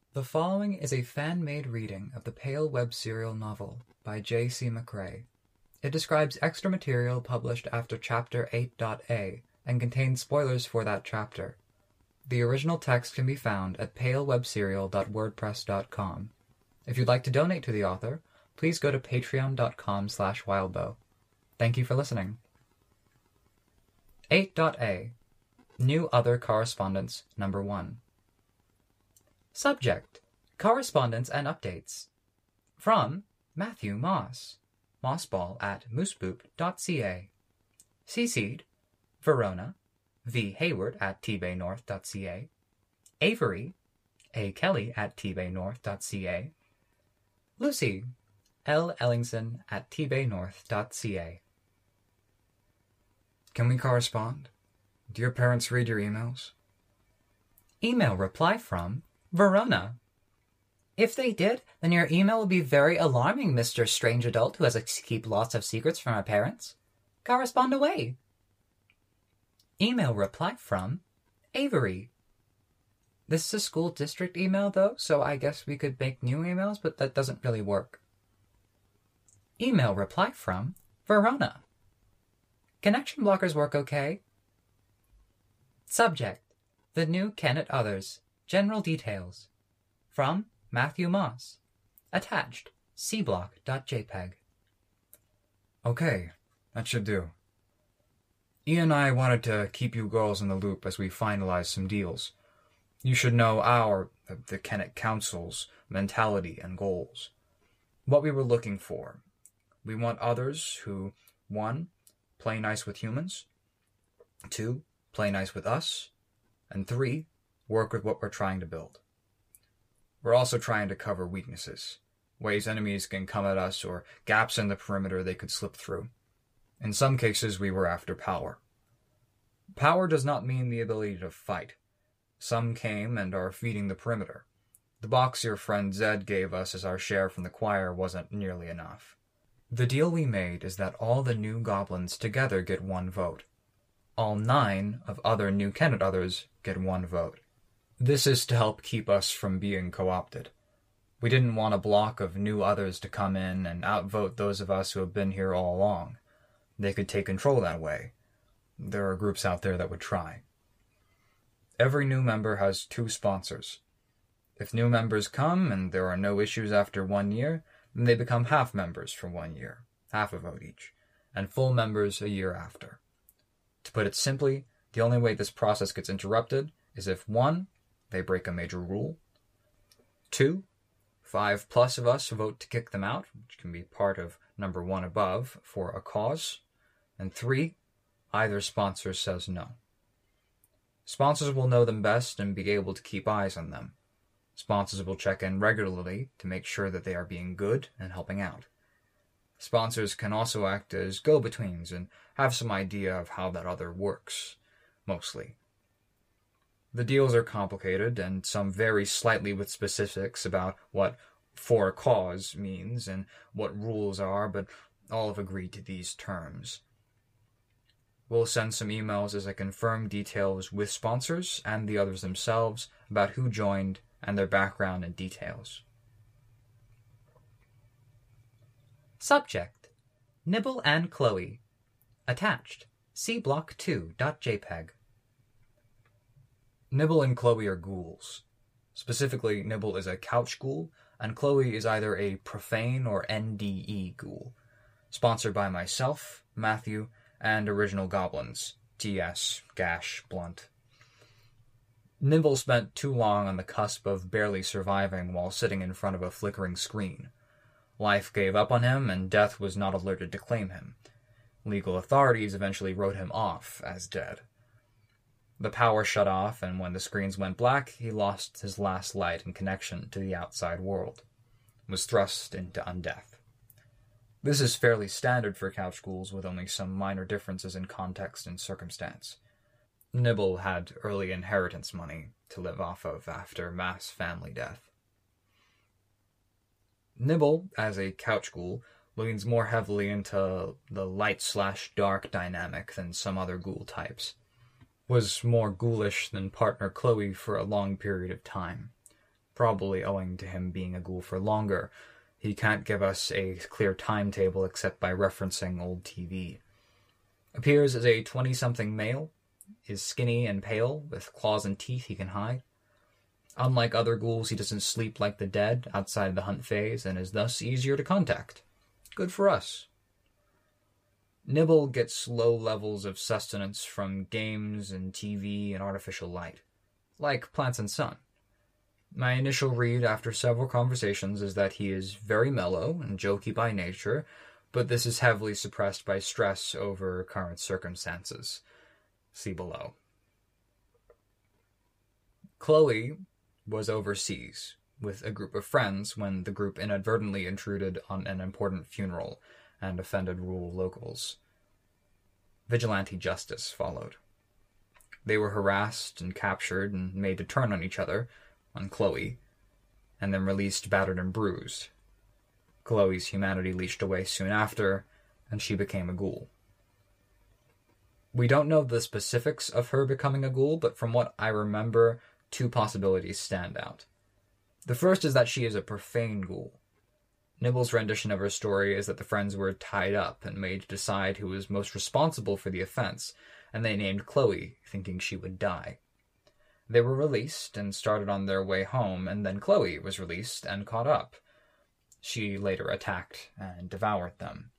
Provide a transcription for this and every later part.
The following is a fan-made reading of the Pale web serial novel by J.C. McCrae. It describes extra material published after Chapter 8.a and contains spoilers for that chapter. The original text can be found at palewebserial.wordpress.com. If you'd like to donate to the author, please go to patreon.com/wildbow. Thank you for listening. 8.a New Other Correspondence Number 1. Subject: Correspondence and Updates. From Matthew Moss, mossball@mooseboop.ca. CC'd Verona, V. Hayward@tbaynorth.ca. Avery, A. Kelly@tbaynorth.ca. Lucy, L. Ellingson@tbaynorth.ca. Can we correspond? Do your parents read your emails? Email reply from Verona. If they did, then your email would be very alarming, Mr. Strange Adult who has to keep lots of secrets from our parents. Correspond away. Email reply from Avery. This is a school district email, though, so I guess we could make new emails, but that doesn't really work. Email reply from Verona. Connection blockers work okay? Subject: The new Kennet Others. General details. From Matthew Moss. Attached: cblock.jpg. Okay, that should do. Ian and I wanted to keep you girls in the loop as we finalize some deals. You should know the Kennet Council's mentality and goals. What we were looking for. We want others who, 1, play nice with humans, 2, play nice with us, and 3, work with what we're trying to build. We're also trying to cover weaknesses, ways enemies can come at us or gaps in the perimeter they could slip through. In some cases, we were after power. Power does not mean the ability to fight. Some came and are feeding the perimeter. The box your friend Zed gave us as our share from the choir wasn't nearly enough. The deal we made is that all the new goblins together get 1 vote. All 9 of other new Kennet Others get 1 vote. This is to help keep us from being co-opted. We didn't want a block of new others to come in and outvote those of us who have been here all along. They could take control that way. There are groups out there that would try. Every new member has 2 sponsors. If new members come and there are no issues after 1 year, then they become half members for 1 year, half a vote each, and full members a year after. To put it simply, the only way this process gets interrupted is if 1, they break a major rule, 2, 5+ of us vote to kick them out, which can be part of number 1 above, for a cause, and 3, either sponsor says no. Sponsors will know them best and be able to keep eyes on them. Sponsors will check in regularly to make sure that they are being good and helping out. Sponsors can also act as go-betweens and have some idea of how that other works, mostly. The deals are complicated, and some vary slightly with specifics about what "for a cause" means and what rules are, but all have agreed to these terms. We'll send some emails as I confirm details with sponsors and the others themselves about who joined and their background and details. Subject: Nibble and Chloe. Attached: cblock2.jpg. Nibble and Chloe are ghouls. Specifically, Nibble is a couch ghoul, and Chloe is either a profane or NDE ghoul. Sponsored by myself, Matthew, and Original Goblins, T.S., Gash, Blunt. Nibble spent too long on the cusp of barely surviving while sitting in front of a flickering screen. Life gave up on him, and death was not alerted to claim him. Legal authorities eventually wrote him off as dead. The power shut off, and when the screens went black, he lost his last light and connection to the outside world, was thrust into undeath. This is fairly standard for couch ghouls, with only some minor differences in context and circumstance. Nibble had early inheritance money to live off of after mass family death. Nibble, as a couch ghoul, leans more heavily into the light/dark dynamic than some other ghoul types. Was more ghoulish than partner Chloe for a long period of time. probably owing to him being a ghoul for longer. He can't give us a clear timetable except by referencing old TV. Appears as a 20-something male, is skinny and pale, with claws and teeth he can hide. Unlike other ghouls, he doesn't sleep like the dead outside the hunt phase and is thus easier to contact. Good for us. Nibble gets low levels of sustenance from games and TV and artificial light, like plants and sun. My initial read after several conversations is that he is very mellow and jokey by nature, but this is heavily suppressed by stress over current circumstances. See below. Chloe was overseas with a group of friends when the group inadvertently intruded on an important funeral and offended rural locals. Vigilante justice followed. They were harassed and captured and made to turn on each other, on Chloe, and then released battered and bruised. Chloe's humanity leached away soon after, and she became a ghoul. We don't know the specifics of her becoming a ghoul, but from what I remember, two possibilities stand out. The first is that she is a profane ghoul. Nibble's rendition of her story is that the friends were tied up and made to decide who was most responsible for the offense, and they named Chloe, thinking she would die. They were released and started on their way home, and then Chloe was released and caught up. She later attacked and devoured them.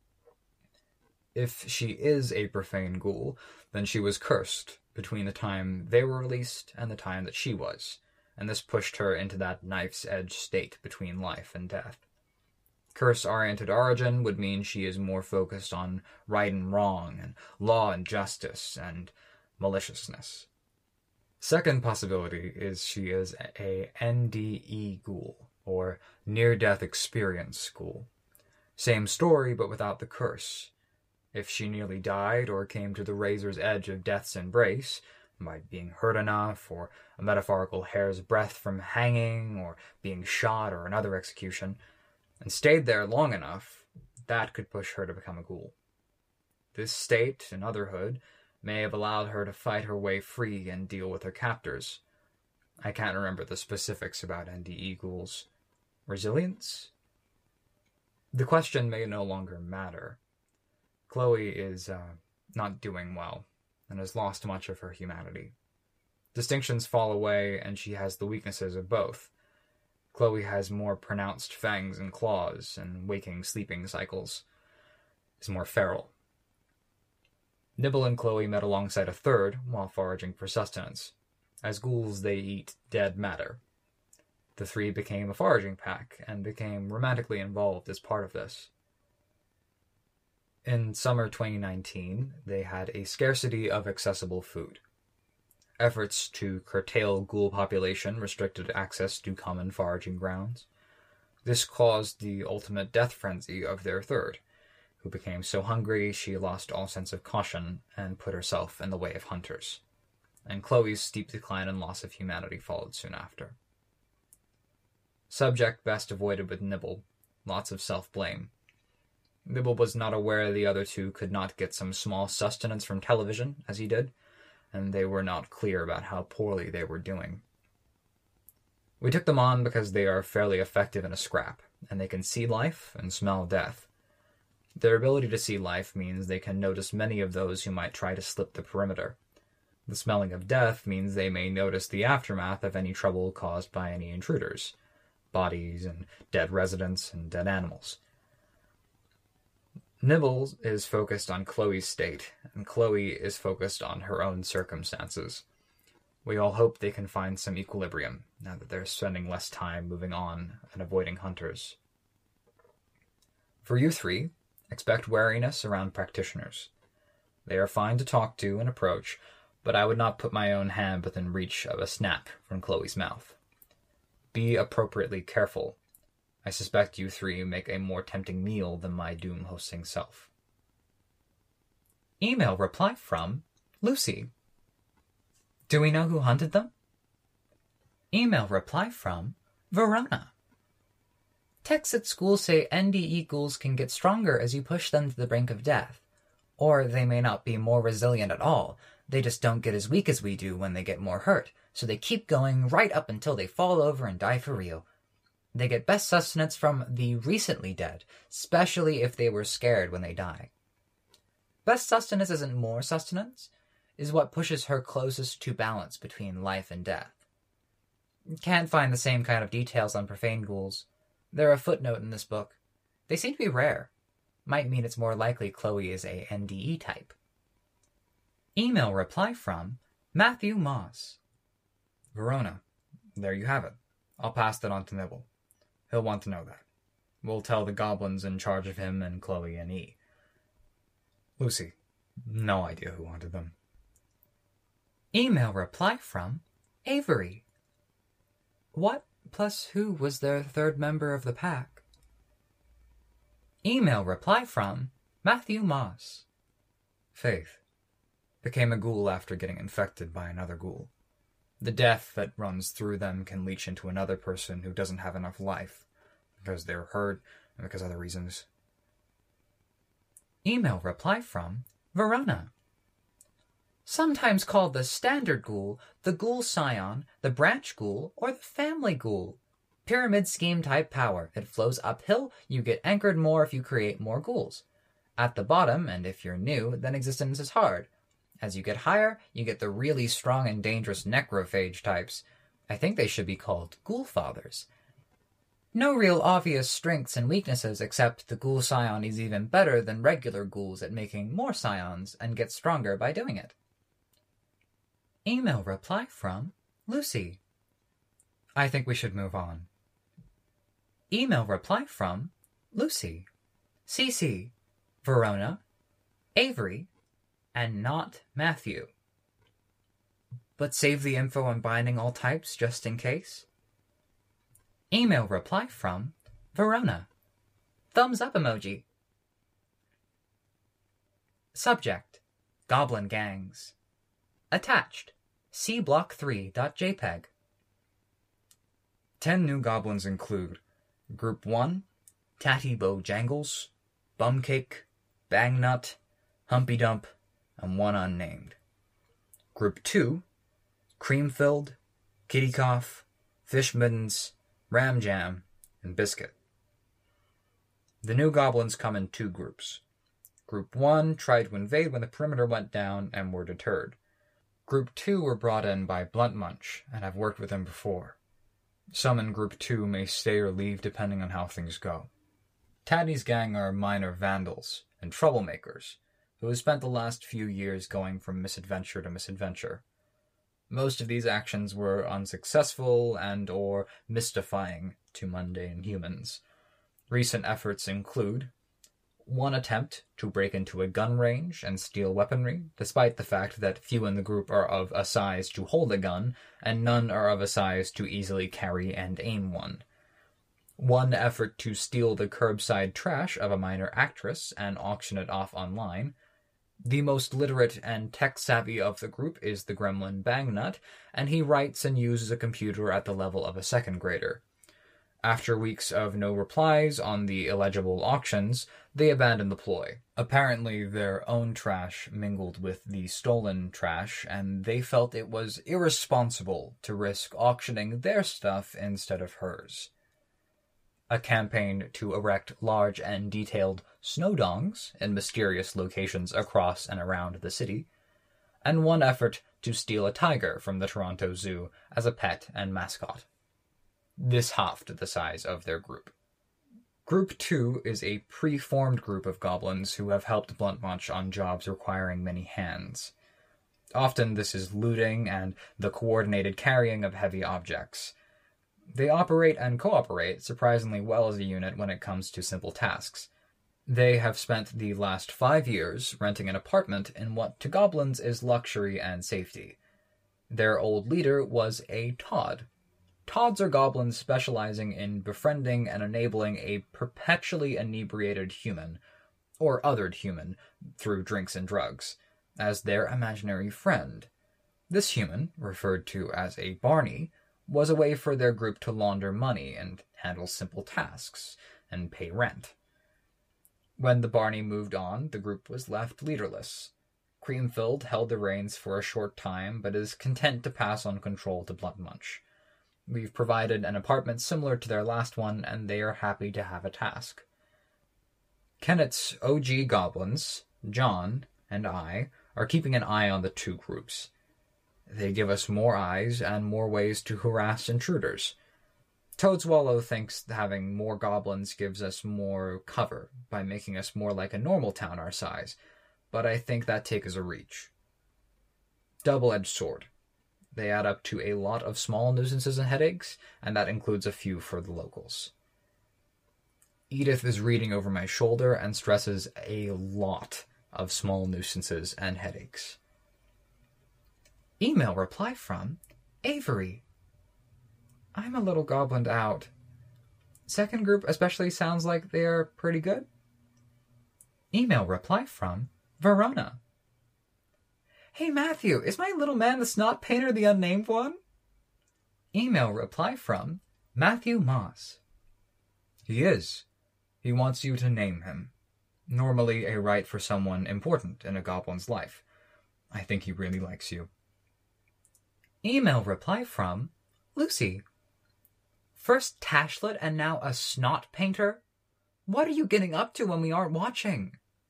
If she is a profane ghoul, then she was cursed between the time they were released and the time that she was, and this pushed her into that knife's edge state between life and death. Curse-oriented origin would mean she is more focused on right and wrong, and law and justice, and maliciousness. Second possibility is she is a NDE ghoul, or near-death experience ghoul. Same story, but without the curse. If she nearly died or came to the razor's edge of death's embrace, by being hurt enough, or a metaphorical hair's breadth from hanging, or being shot, or another execution, and stayed there long enough, that could push her to become a ghoul. This state and otherhood may have allowed her to fight her way free and deal with her captors. I can't remember the specifics about NDE ghouls. Resilience? The question may no longer matter. Chloe is not doing well, and has lost much of her humanity. Distinctions fall away, and she has the weaknesses of both. Chloe has more pronounced fangs and claws, and waking-sleeping cycles. Is more feral. Nibble and Chloe met alongside a third while foraging for sustenance. As ghouls, they eat dead matter. The three became a foraging pack, and became romantically involved as part of this. In summer 2019, they had a scarcity of accessible food. Efforts to curtail ghoul population restricted access to common foraging grounds. This caused the ultimate death frenzy of their third, who became so hungry she lost all sense of caution and put herself in the way of hunters. And Chloe's steep decline and loss of humanity followed soon after. Subject best avoided with Nibble. Lots of self-blame. Nibble was not aware the other two could not get some small sustenance from television, as he did, and they were not clear about how poorly they were doing. We took them on because they are fairly effective in a scrap, and they can see life and smell death. Their ability to see life means they can notice many of those who might try to slip the perimeter. The smelling of death means they may notice the aftermath of any trouble caused by any intruders, bodies and dead residents and dead animals. Nibble is focused on Chloe's state, and Chloe is focused on her own circumstances. We all hope they can find some equilibrium, now that they're spending less time moving on and avoiding hunters. For you three, expect wariness around practitioners. They are fine to talk to and approach, but I would not put my own hand within reach of a snap from Chloe's mouth. Be appropriately careful. I suspect you three make a more tempting meal than my doom-hosting self. Email reply from Lucy. Do we know who hunted them? Email reply from Verona. Texts at school say NDE ghouls can get stronger as you push them to the brink of death. Or they may not be more resilient at all, they just don't get as weak as we do when they get more hurt, so they keep going right up until they fall over and die for real. They get best sustenance from the recently dead, especially if they were scared when they die. Best sustenance isn't more sustenance, is what pushes her closest to balance between life and death. Can't find the same kind of details on profane ghouls. They're a footnote in this book. They seem to be rare. Might mean it's more likely Chloe is a NDE type. Email reply from Matthew Moss. Verona, there you have it. I'll pass that on to Nibble. He'll want to know that. We'll tell the goblins in charge of him and Chloe and E. Lucy, no idea who wanted them. Email reply from Avery. What plus who was their third member of the pack? Email reply from Matthew Moss. Faith. Became a ghoul after getting infected by another ghoul. The death that runs through them can leach into another person who doesn't have enough life, because they're hurt and because other reasons. Email reply from Verona. Sometimes called the standard ghoul, the ghoul scion, the branch ghoul, or the family ghoul. Pyramid scheme type power. It flows uphill, you get anchored more if you create more ghouls. At the bottom, and if you're new, then existence is hard. As you get higher, you get the really strong and dangerous necrophage types. I think they should be called ghoul fathers. No real obvious strengths and weaknesses, except the ghoul scion is even better than regular ghouls at making more scions and gets stronger by doing it. Email reply from Lucy. I think we should move on. Email reply from Lucy. CC, Verona, Avery, and not Matthew. But save the info on binding all types just in case. Email reply from Verona. Thumbs up emoji. Subject: Goblin gangs. Attached: cblock3.jpg. 10 new goblins include Group 1, Tatty Bojangles, Bumcake, Bangnut, Humpy Dump, and one unnamed. Group 2, Cream-Filled, Kitty Cough, Fish Middens, Ram Jam, and Biscuit. The new goblins come in 2 groups. Group 1 tried to invade when the perimeter went down and were deterred. Group 2 were brought in by Blunt Munch and have worked with him before. Some in Group 2 may stay or leave depending on how things go. Tatty's gang are minor vandals and troublemakers who have spent the last few years going from misadventure to misadventure. Most of these actions were unsuccessful and or mystifying to mundane humans. Recent efforts include one attempt to break into a gun range and steal weaponry, despite the fact that few in the group are of a size to hold a gun, and none are of a size to easily carry and aim one. One effort to steal the curbside trash of a minor actress and auction it off online. The most literate and tech-savvy of the group is the gremlin Bangnut, and he writes and uses a computer at the level of a second grader. After weeks of no replies on the illegible auctions, they abandoned the ploy. Apparently their own trash mingled with the stolen trash, and they felt it was irresponsible to risk auctioning their stuff instead of hers. A campaign to erect large and detailed snowdongs in mysterious locations across and around the city, and one effort to steal a tiger from the Toronto Zoo as a pet and mascot. This halved the size of their group. Group 2 is a pre-formed group of goblins who have helped Blunt Munch on jobs requiring many hands. Often this is looting and the coordinated carrying of heavy objects. They operate and cooperate surprisingly well as a unit when it comes to simple tasks. They have spent the last 5 years renting an apartment in what to goblins is luxury and safety. Their old leader was a Todd. Todds are goblins specializing in befriending and enabling a perpetually inebriated human, or othered human, through drinks and drugs, as their imaginary friend. This human, referred to as a Barney, was a way for their group to launder money and handle simple tasks, and pay rent. When the Barney moved on, the group was left leaderless. Creamfield held the reins for a short time, but is content to pass on control to Blunt Munch. We've provided an apartment similar to their last one, and they are happy to have a task. Kennett's OG goblins, John and I, are keeping an eye on the two groups. They give us more eyes and more ways to harass intruders. Toadswallow thinks having more goblins gives us more cover by making us more like a normal town our size, but I think that take is a reach. Double-edged sword. They add up to a lot of small nuisances and headaches, and that includes a few for the locals. Edith is reading over my shoulder and stresses a lot of small nuisances and headaches. Email reply from Avery. I'm a little goblined out. Second group especially sounds like they're pretty good. Email reply from Verona. Hey Matthew, is my little man the snot painter the unnamed one? Email reply from Matthew Moss. He is. He wants you to name him. Normally a right for someone important in a goblin's life. I think he really likes you. Email reply from Lucy. First Tashlet and now a snot painter? What are you getting up to when we aren't watching?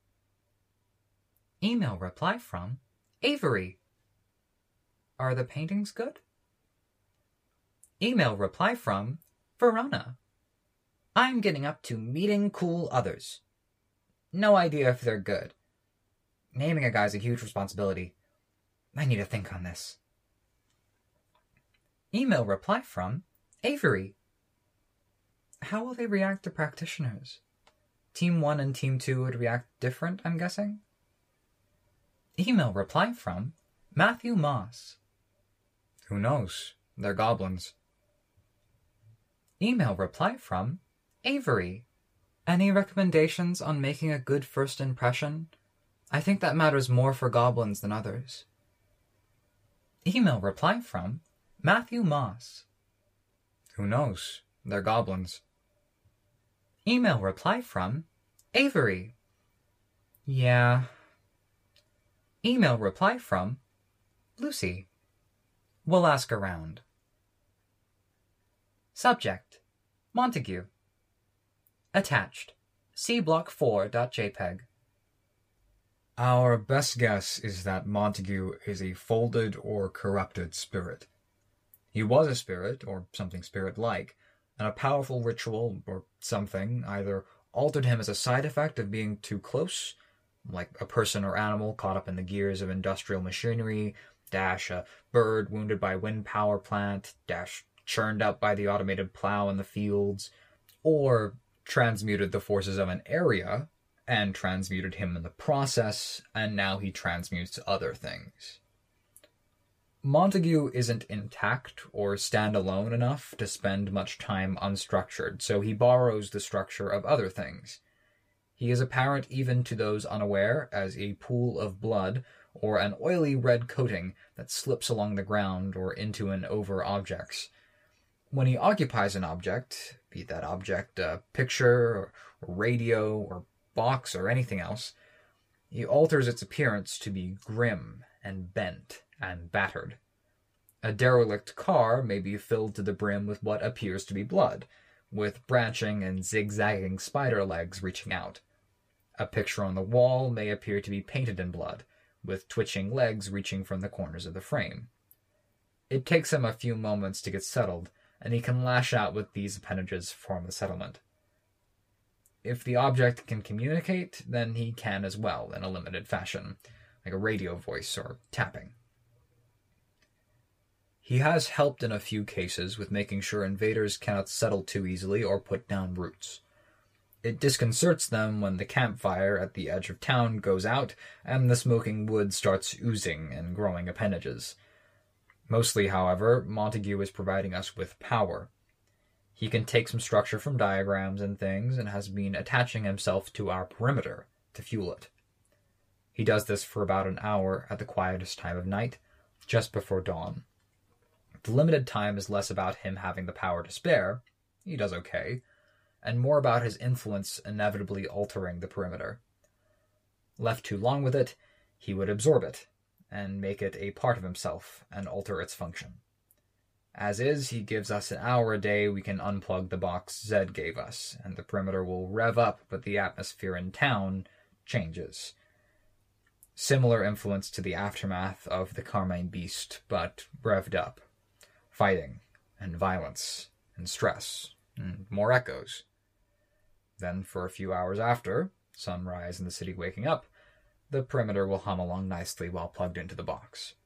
Email reply from Avery. Are the paintings good? Email reply from Verona. I'm getting up to meeting cool others. No idea if they're good. Naming a guy's a huge responsibility. I need to think on this. Email reply from Avery. How will they react to practitioners? Team 1 and Team 2 would react different, I'm guessing? Email reply from Matthew Moss. Who knows? They're goblins. Email reply from Avery. Any recommendations on making a good first impression? I think that matters more for goblins than others. Email reply from Matthew Moss. Who knows? They're goblins. Email reply from Avery. Yeah. Email reply from Lucy. We'll ask around. Subject: Montague. Attached: cblock4.jpg. Our best guess is that Montague is a folded or corrupted spirit. He was a spirit, or something spirit-like, and a powerful ritual, or something, either altered him as a side effect of being too close, like a person or animal caught up in the gears of industrial machinery, dash a bird wounded by a wind power plant, dash churned up by the automated plow in the fields, or transmuted the forces of an area, and transmuted him in the process, and now he transmutes other things. Montague isn't intact or standalone enough to spend much time unstructured, so he borrows the structure of other things. He is apparent even to those unaware as a pool of blood or an oily red coating that slips along the ground or into and over objects. When he occupies an object, be that object a picture or radio or box or anything else, he alters its appearance to be grim and bent and battered. A derelict car may be filled to the brim with what appears to be blood, with branching and zigzagging spider legs reaching out. A picture on the wall may appear to be painted in blood, with twitching legs reaching from the corners of the frame. It takes him a few moments to get settled, and he can lash out with these appendages to form the settlement. If the object can communicate, then he can as well, in a limited fashion, like a radio voice or tapping. He has helped in a few cases with making sure invaders cannot settle too easily or put down roots. It disconcerts them when the campfire at the edge of town goes out and the smoking wood starts oozing and growing appendages. Mostly, however, Montague is providing us with power. He can take some structure from diagrams and things and has been attaching himself to our perimeter to fuel it. He does this for about an hour at the quietest time of night, just before dawn. The limited time is less about him having the power to spare, he does okay, and more about his influence inevitably altering the perimeter. Left too long with it, he would absorb it and make it a part of himself and alter its function. As is, he gives us an hour a day we can unplug the box Zed gave us, and the perimeter will rev up, but the atmosphere in town changes. Similar influence to the aftermath of the Carmine Beast, but revved up. Fighting, and violence, and stress, and more echoes. Then, for a few hours after, sunrise and the city waking up, the perimeter will hum along nicely while plugged into the box.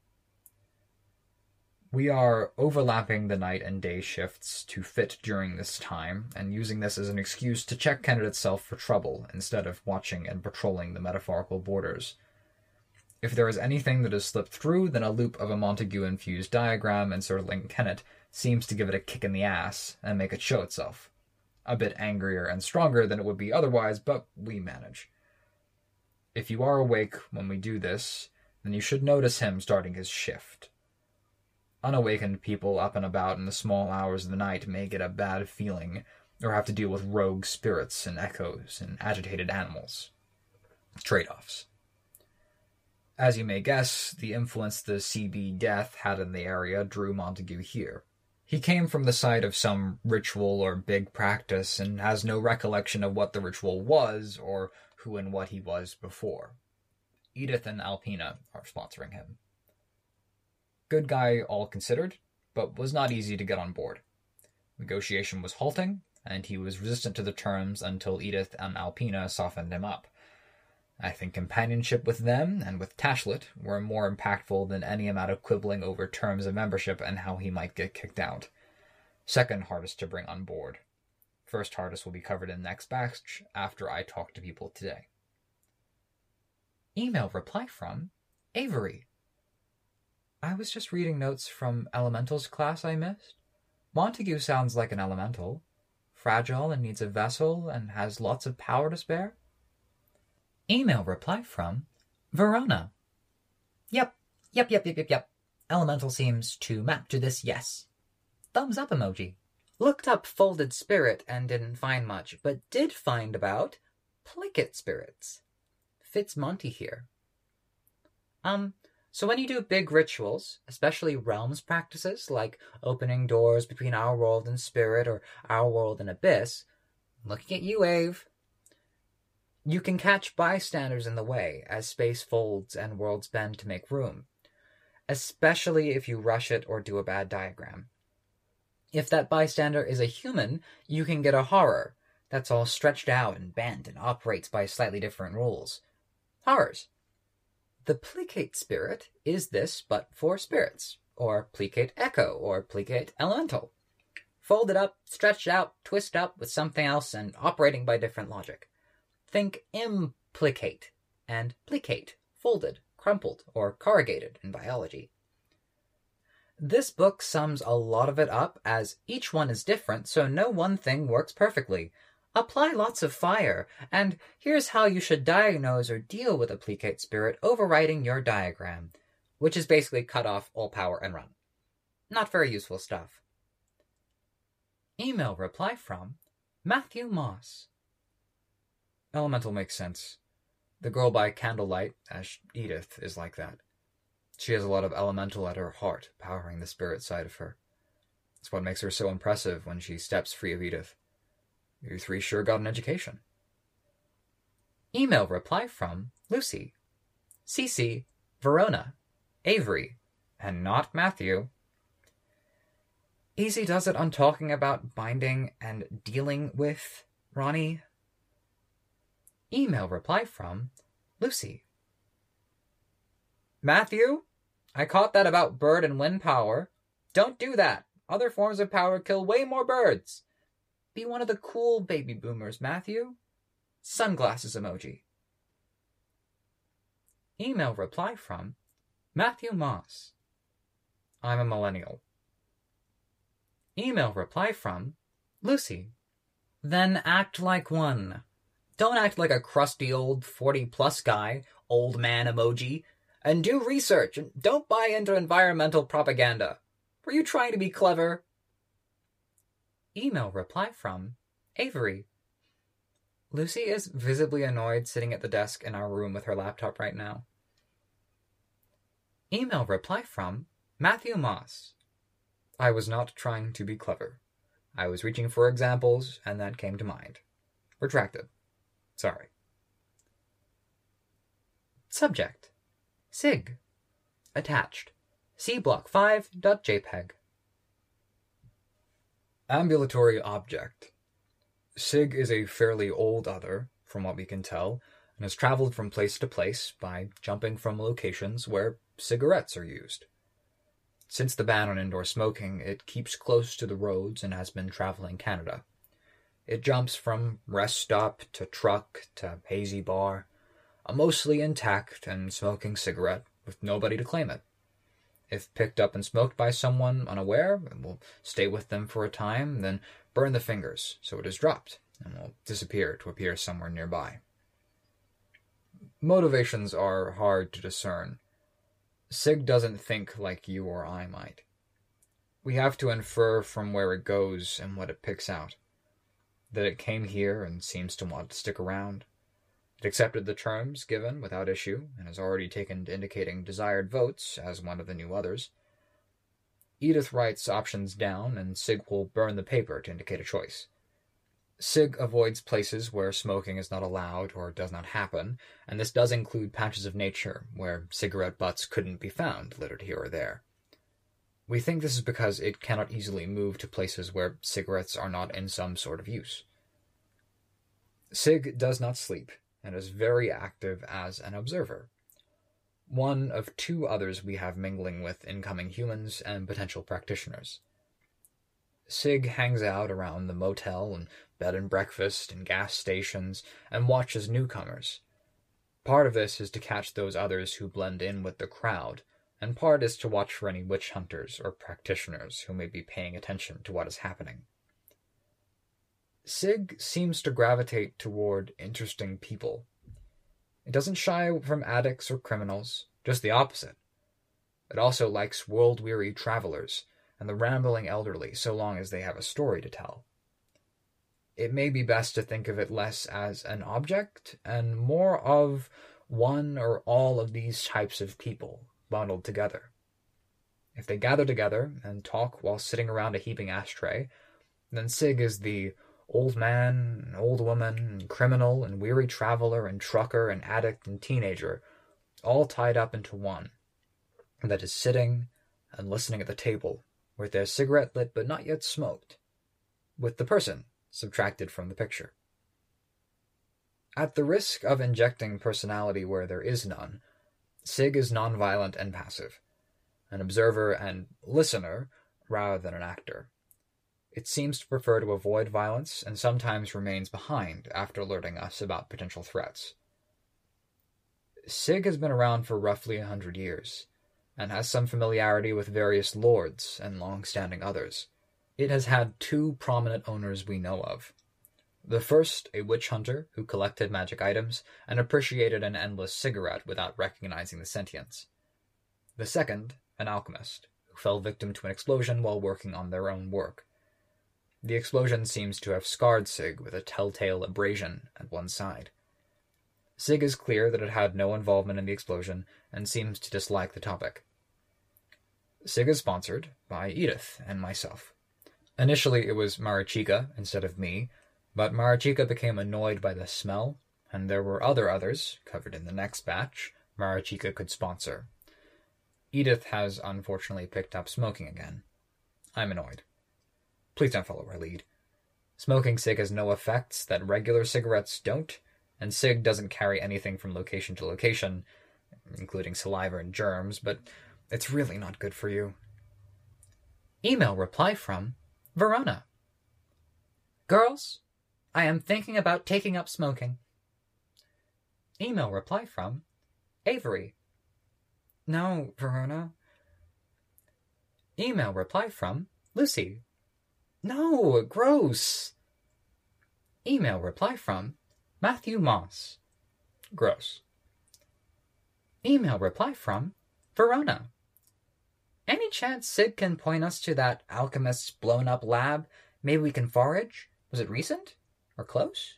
We are overlapping the night and day shifts to fit during this time, and using this as an excuse to check Kennet itself for trouble, instead of watching and patrolling the metaphorical borders. If there is anything that has slipped through, then a loop of a Montague-infused diagram encircling Kennet seems to give it a kick in the ass and make it show itself. A bit angrier and stronger than it would be otherwise, but we manage. If you are awake when we do this, then you should notice him starting his shift. Unawakened people up and about in the small hours of the night may get a bad feeling, or have to deal with rogue spirits and echoes and agitated animals. Trade-offs. As you may guess, the influence the CB death had in the area drew Montague here. He came from the site of some ritual or big practice and has no recollection of what the ritual was or who and what he was before. Edith and Alpina are sponsoring him. Good guy all considered, but was not easy to get on board. Negotiation was halting, and he was resistant to the terms until Edith and Alpina softened him up. I think companionship with them and with Tashlet were more impactful than any amount of quibbling over terms of membership and how he might get kicked out. Second hardest to bring on board. First hardest will be covered in next batch after I talk to people today. Email reply from Avery. I was just reading notes from Elementals class I missed. Montague sounds like an elemental. Fragile and needs a vessel and has lots of power to spare. Email reply from Verona. Yep. Elemental seems to map to this, yes. Thumbs up emoji. Looked up folded spirit and didn't find much, but did find about plicate spirits. Fits Monty here. So when you do big rituals, especially realms practices, like opening doors between our world and spirit or our world and abyss, looking at you, Ave, you can catch bystanders in the way as space folds and worlds bend to make room, especially if you rush it or do a bad diagram. If that bystander is a human, you can get a horror that's all stretched out and bent and operates by slightly different rules. Horrors. The plicate spirit is this, but for spirits, or plicate echo, or plicate elemental. Folded up, stretched out, twist up with something else, and operating by different logic. Think implicate and plicate, folded, crumpled, or corrugated in biology. This book sums a lot of it up as each one is different, so no one thing works perfectly. Apply lots of fire, and here's how you should diagnose or deal with a plicate spirit overriding your diagram, which is basically cut off all power and run. Not very useful stuff. Email reply from Matthew Moss. Elemental makes sense. The girl by candlelight, as Edith, is like that. She has a lot of elemental at her heart, powering the spirit side of her. It's what makes her so impressive when she steps free of Edith. You three sure got an education. Email reply from Lucy. CC, Verona, Avery, and not Matthew. Easy does it on talking about binding and dealing with, Ronnie. Email reply from Lucy. Matthew, I caught that about bird and wind power. Don't do that. Other forms of power kill way more birds. Be one of the cool baby boomers, Matthew. Sunglasses emoji. Email reply from Matthew Moss. I'm a millennial. Email reply from Lucy. Then act like one. Don't act like a crusty old 40-plus guy, old man emoji, and do research, and don't buy into environmental propaganda. Were you trying to be clever? Email reply from Avery. Lucy is visibly annoyed sitting at the desk in our room with her laptop right now. Email reply from Matthew Moss. I was not trying to be clever. I was reaching for examples, and that came to mind. Retracted. Sorry. Subject: SIG. Attached: cblock5.jpg. Ambulatory object. SIG is a fairly old other, from what we can tell, and has traveled from place to place by jumping from locations where cigarettes are used. Since the ban on indoor smoking, it keeps close to the roads and has been traveling Canada. It jumps from rest stop to truck to hazy bar, a mostly intact and smoking cigarette with nobody to claim it. If picked up and smoked by someone unaware, it will stay with them for a time, then burn the fingers so it is dropped and will disappear to appear somewhere nearby. Motivations are hard to discern. SIG doesn't think like you or I might. We have to infer from where it goes and what it picks out. That it came here and seems to want to stick around. It accepted the terms given without issue and has already taken to indicating desired votes as one of the new others. Edith writes options down and SIG will burn the paper to indicate a choice. SIG avoids places where smoking is not allowed or does not happen, and this does include patches of nature where cigarette butts couldn't be found littered here or there. We think this is because it cannot easily move to places where cigarettes are not in some sort of use. SIG does not sleep and is very active as an observer. One of two others we have mingling with incoming humans and potential practitioners. SIG hangs out around the motel and bed and breakfast and gas stations and watches newcomers. Part of this is to catch those others who blend in with the crowd, and part is to watch for any witch hunters or practitioners who may be paying attention to what is happening. SIG seems to gravitate toward interesting people. It doesn't shy from addicts or criminals, just the opposite. It also likes world-weary travelers and the rambling elderly so long as they have a story to tell. It may be best to think of it less as an object and more of one or all of these types of people bundled together. If they gather together and talk while sitting around a heaping ashtray, then SIG is the old man, and old woman, and criminal, and weary traveler, and trucker, and addict, and teenager, all tied up into one, that is sitting and listening at the table, with their cigarette lit but not yet smoked, with the person subtracted from the picture. At the risk of injecting personality where there is none, SIG is nonviolent and passive, an observer and listener rather than an actor. It seems to prefer to avoid violence and sometimes remains behind after alerting us about potential threats. SIG has been around for roughly 100 years, and has some familiarity with various lords and long-standing others. It has had two prominent owners we know of. The first, a witch hunter who collected magic items and appreciated an endless cigarette without recognizing the sentience. The second, an alchemist, who fell victim to an explosion while working on their own work. The explosion seems to have scarred SIG with a telltale abrasion at one side. SIG is clear that it had no involvement in the explosion and seems to dislike the topic. SIG is sponsored by Edith and myself. Initially it was Marichika instead of me, but Marichika became annoyed by the smell, and there were others, covered in the next batch, Marichika could sponsor. Edith has unfortunately picked up smoking again. I'm annoyed. Please don't follow our lead. Smoking SIG has no effects that regular cigarettes don't, and SIG doesn't carry anything from location to location, including saliva and germs, but it's really not good for you. Email reply from Verona. Girls, I am thinking about taking up smoking. Email reply from Avery. No, Verona. Email reply from Lucy. No, gross. Email reply from Matthew Moss. Gross. Email reply from Verona. Any chance Sid can point us to that alchemist's blown-up lab? Maybe we can forage? Was it recent? Or close?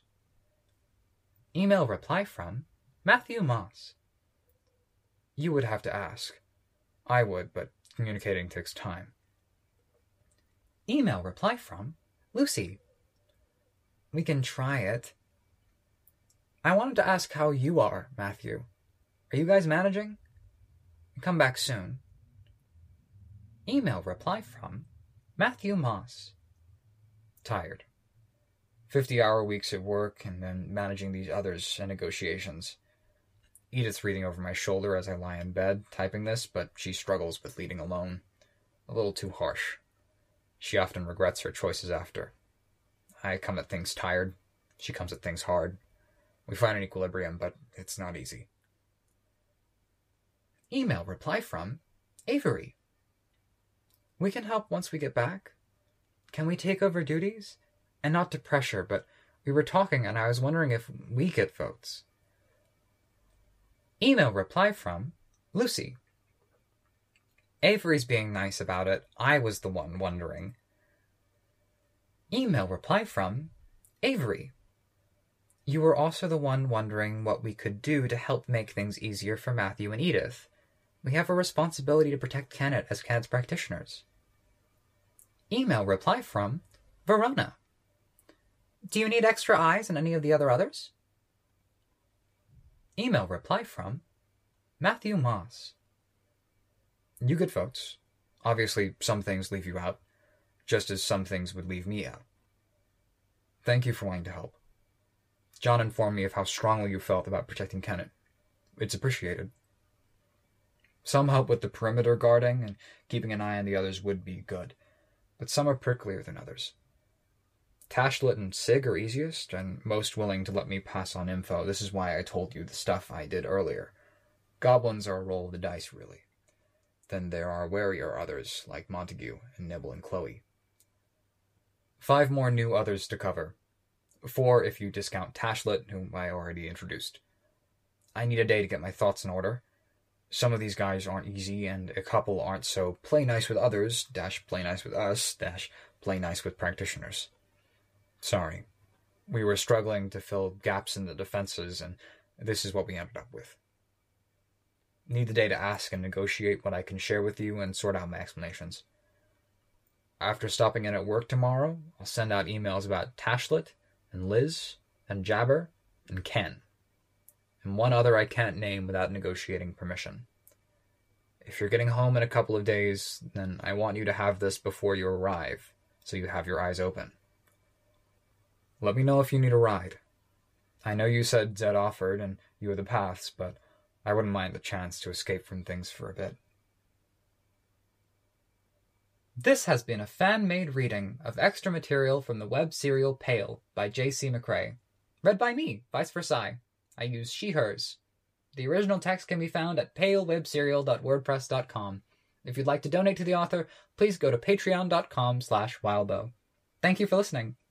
Email reply from Matthew Moss. You would have to ask. I would, but communicating takes time. Email reply from Lucy. We can try it. I wanted to ask how you are, Matthew. Are you guys managing? Come back soon. Email reply from Matthew Moss. Tired. 50-hour weeks at work and then managing these others and negotiations. Edith's reading over my shoulder as I lie in bed, typing this, but she struggles with leading alone. A little too harsh. She often regrets her choices after. I come at things tired. She comes at things hard. We find an equilibrium, but it's not easy. Email reply from Avery. We can help once we get back. Can we take over duties? And not to pressure, but we were talking and I was wondering if we get votes. Email reply from Lucy. Avery's being nice about it. I was the one wondering. Email reply from Avery. You were also the one wondering what we could do to help make things easier for Matthew and Edith. We have a responsibility to protect Kenneth as Kenneth's practitioners. Email reply from Verona. Do you need extra eyes in any of the others? Email reply from Matthew Moss. You get votes. Obviously, some things leave you out, just as some things would leave me out. Thank you for wanting to help. John informed me of how strongly you felt about protecting Kenneth. It's appreciated. Some help with the perimeter guarding, and keeping an eye on the others would be good, but some are pricklier than others. Tashlet and Sig are easiest, and most willing to let me pass on info. This is why I told you the stuff I did earlier. Goblins are a roll of the dice, really. Then there are warier others, like Montague and Nibble and Chloe. 5 more new others to cover. 4 if you discount Tashlet, whom I already introduced. I need a day to get my thoughts in order. Some of these guys aren't easy, and a couple aren't, so play nice with others, play nice with us, play nice with practitioners. Sorry. We were struggling to fill gaps in the defenses, and this is what we ended up with. Need the day to ask and negotiate what I can share with you and sort out my explanations. After stopping in at work tomorrow, I'll send out emails about Tashlet, and Liz, and Jabber, and Ken. And one other I can't name without negotiating permission. If you're getting home in a couple of days, then I want you to have this before you arrive, so you have your eyes open. Let me know if you need a ride. I know you said Zed offered, and you are the paths, but I wouldn't mind the chance to escape from things for a bit. This has been a fan-made reading of extra material from the web serial Pale by J.C. McCrae. Read by me, Vice Versailles. I use she, hers. The original text can be found at palewebserial.wordpress.com. If you'd like to donate to the author, please go to patreon.com/wildbow. Thank you for listening.